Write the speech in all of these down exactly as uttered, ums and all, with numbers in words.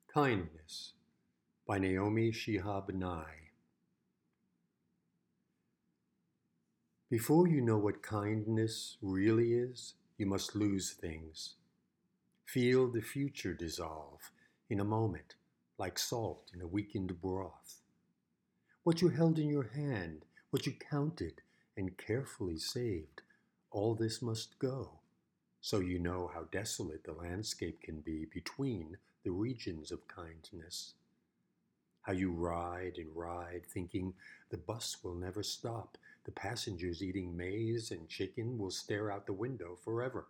Kindness by Naomi Shihab Nye. Before you know what kindness really is, you must lose things. Feel the future dissolve in a moment, like salt in a weakened broth. What you held in your hand, what you counted and carefully saved, all this must go, so you know how desolate the landscape can be between the regions of kindness. How you ride and ride, thinking the bus will never stop, the passengers eating maize and chicken will stare out the window forever.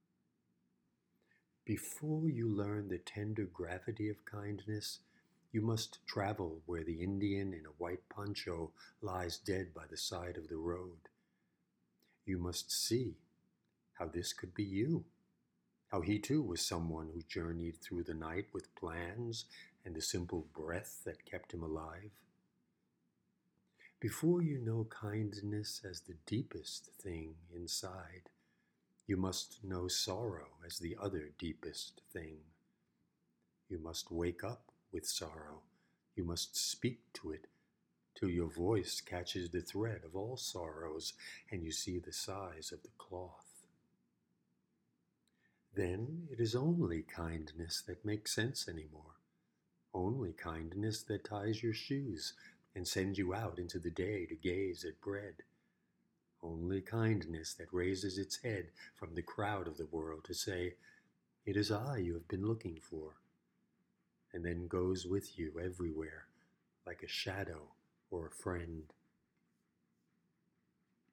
Before you learn the tender gravity of kindness, you must travel where the Indian in a white poncho lies dead by the side of the road. You must see how this could be you. How he too was someone who journeyed through the night with plans and the simple breath that kept him alive. Before you know kindness as the deepest thing inside, you must know sorrow as the other deepest thing. You must wake up with sorrow. You must speak to it till your voice catches the thread of all sorrows and you see the size of the cloth. Then it is only kindness that makes sense anymore. Only kindness that ties your shoes and sends you out into the day to gaze at bread. Only kindness that raises its head from the crowd of the world to say, "It is I you have been looking for," and then goes with you everywhere like a shadow or a friend.